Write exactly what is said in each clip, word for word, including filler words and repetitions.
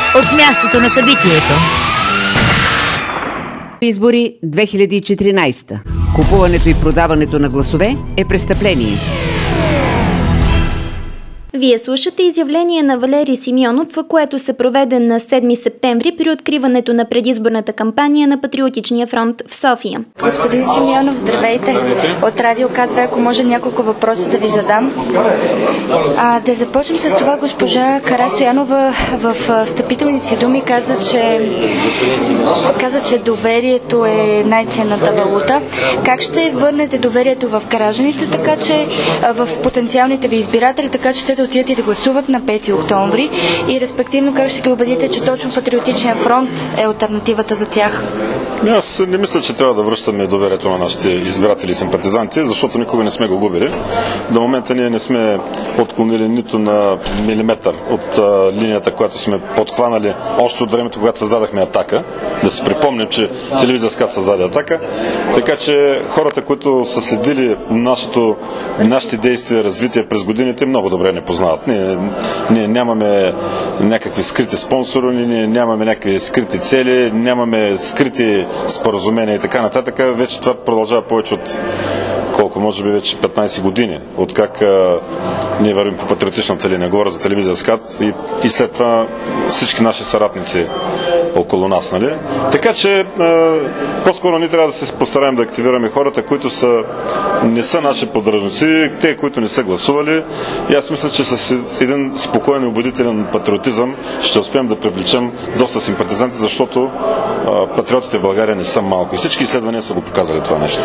от мястото на събитието. Избори две хиляди и четиринадесета. Купуването и продаването на гласове е престъпление. Вие слушате изявление на Валери Симеонов, което се проведе на седми септември при откриването на предизборната кампания на Патриотичния фронт в София. Господин Симеонов, здравейте. здравейте. От Радио К две, ако може няколко въпроса да ви задам. А, да започнем с това. Госпожа Карастоянова в встъпителните си думи каза, че каза, че доверието е най-ценната валута. Как ще върнете доверието в гражданите, така че в потенциалните ви избиратели, така че те да отидат и да гласуват на пети октомври и респективно как ще ги убедите, че точно Патриотичен фронт е алтернативата за тях? Аз не мисля, че трябва да връщаме доверието на нашите избиратели и симпатизанти, защото никога не сме го губили. До момента ние не сме отклонили нито на милиметър от а, линията, която сме подхванали още от времето, когато създадахме Атака. Да си припомним, че телевизия СКАТ създаде Атака. Така че хората, които са следили нашето, нашите действия, развитие през годините, много добре не познават. Ние, ние нямаме някакви скрити спонсори, ние нямаме някакви скрити цели, нямаме скрити споразумения и така нататък. Вече това продължава повече от колко, може би вече петнадесет години, от как а, ние вървим по патриотичната линия, говоря за телевизия СКАТ и, и след това всички наши съратници около нас, нали? Така че а, по-скоро ние трябва да се постараем да активираме хората, които са, не са наши поддръжници, те, които не са гласували, и аз мисля, че с един спокоен и убедителен патриотизъм ще успеем да привлечем доста симпатизанти, защото а, патриотите в България не са малко и всички изследвания са го показали това нещо.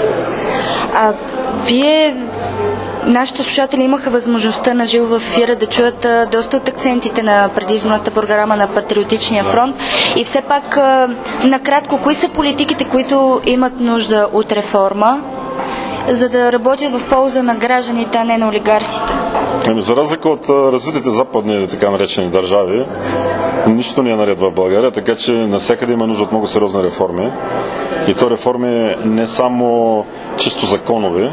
А вие, нашите слушатели, имаха възможността на живо в ефира да чуят а, доста от акцентите на предизборната програма на Патриотичния фронт. И все пак, а, накратко, кои са политиките, които имат нужда от реформа, за да работят в полза на гражданите, а не на олигарсите? За разлика от развитите западни, така наречени държави, нищо не е наред в България, така че навсякъде има нужда от много сериозни реформи. И то реформи не само чисто законови,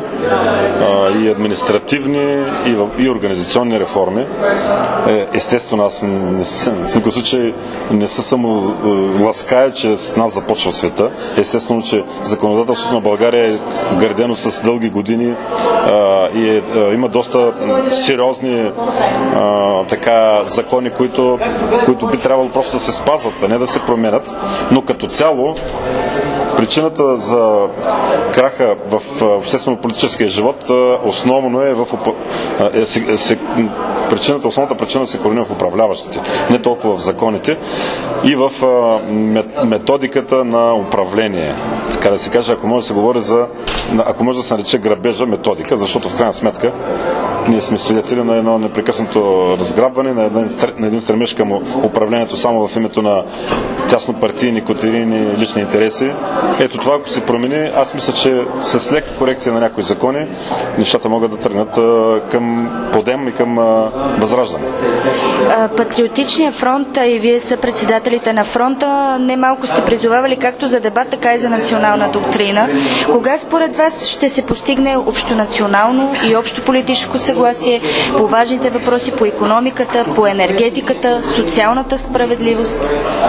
а и административни, и, и организационни реформи. Естествено, аз не съм, в никакъв случай не се само лаская, че с нас започва света. Естествено, че законодателството на България е градено с дълги години а, и е, а, има доста сериозни а, така, закони, които, които би трябвало просто да се спазват, а не да се променят. Но като цяло причината за краха в обществено-политическия живот основно е в е, се, се, причината, основната причина се корени в управляващите, не толкова в законите и в методиката на управление. Така да се каже, ако може да се говори за, ако може да се нарече грабежа методика, защото в крайна сметка ние сме свидетели на едно непрекъснато разграбване, на един, на един стремеж към управлението само в името на тясно партийни, котерийни лични интереси. Ето това, ако се промени, аз мисля, че с лека корекция на някои закони нещата могат да тръгнат а, към подем и към а, възраждане. Патриотичният фронт, и вие са председателите на фронта, немалко сте призовавали както за дебат, така и за национална доктрина. Кога според вас ще се постигне общонационално и общо политическо съгласие по важните въпроси по икономиката, по енергетиката, социалната справедливост?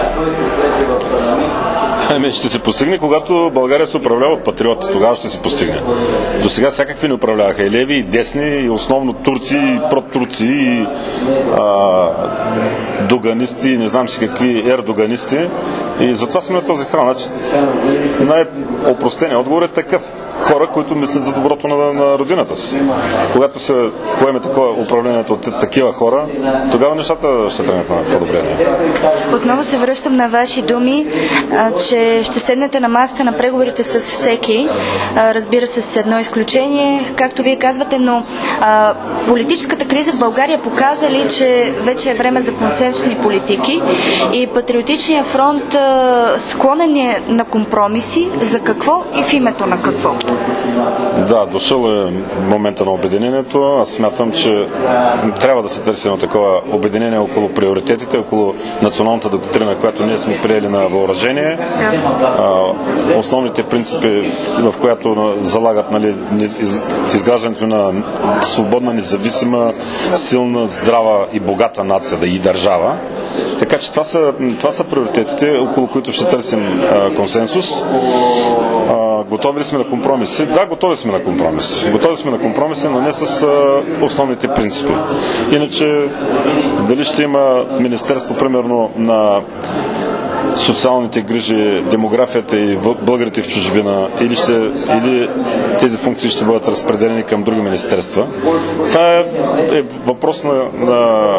Ами, ще се постигне, когато България се управлява от патриоти. Тогава ще се постигне. До сега всякакви не управляваха. И леви, и десни, и основно турци, и протурци, и а, доганисти, и не знам си какви ердоганисти. И затова сме на този хал. Значи, най-опростеният отговор е такъв. Хора, които мислят за доброто на, на родината си. Когато се поеме такова управлението от такива хора, тогава нещата ще тръгнат на подобрение. Отново се връщам на ваши думи, а, че ще седнете на масата на преговорите с всеки, а, разбира се, с едно изключение, както вие казвате, но а, политическата криза в България показа ли, че вече е време за консенсусни политики и Патриотичният фронт а, склонен е на компромиси. За какво и в името на какво? Да, дошъл е момента на обединението. Аз смятам, че трябва да се търси едно такова обединение около приоритетите, около националната доктрина, която ние сме приели на въоръжение. Основните принципи, в която залагат, нали, изграждането на свободна, независима, силна, здрава и богата нация, да и държава. Така че това са, това са приоритетите, около които ще търсим а, консенсус. А, готови ли сме на компромиси? Да, готови сме на компромиси. Готови сме на компромиси, но не с а, основните принципи. Иначе, дали ще има министерство, примерно, на социалните грижи, демографията и българите в чужбина, или, ще, или тези функции ще бъдат разпределени към други министерства. Това е, е въпрос на, на,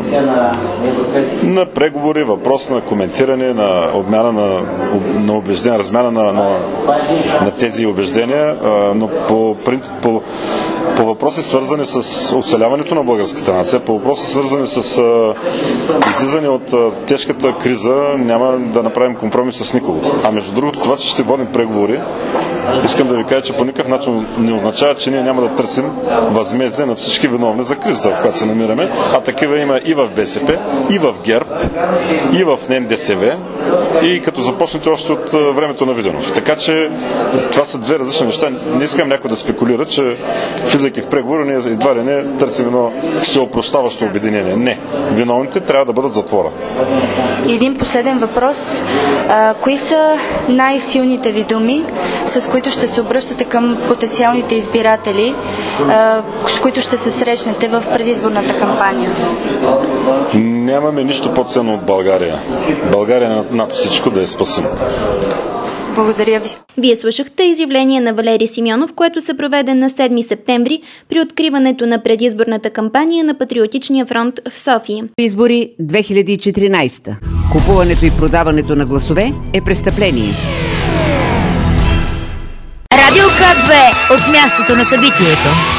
на преговори, въпрос на коментиране, на обмяна на, на убеждения, размяна на, на, на тези убеждения, но по, по, по въпроси свързани с оцеляването на българската нация, по въпроси свързани с излизане от тежката криза, няма да направим компромис с никого. А между другото, това, че ще водим преговори, искам да ви кажа, че по никакъв начин не означава, че ние няма да търсим възмездие на всички виновни за кризата, в която се намираме, а такива има и в БСП, и в ГЕРБ, и в Н Д С В, и като започнете още от времето на Виденов. Така че това са две различни неща. Не искам някой да спекулира, че влизайки в преговори, ние едва ли не търсим едно всеопрощаващо обединение. Не. Виновните трябва да бъдат в затвора. Един последен въпрос. А, кои са най-силните ви думи, с които ще се обръщате към потенциалните избиратели, а, с които ще се срещнете в предизборната кампания? Нямаме нищо по-ценно от България. България над всичко да я спасим. Благодаря ви. Вие слушахте изявление на Валери Симеонов, което се проведе на седми септември при откриването на предизборната кампания на Патриотичния фронт в София. Избори две хиляди и четиринайсета. Купуването и продаването на гласове е престъпление. Радио К две от мястото на събитието.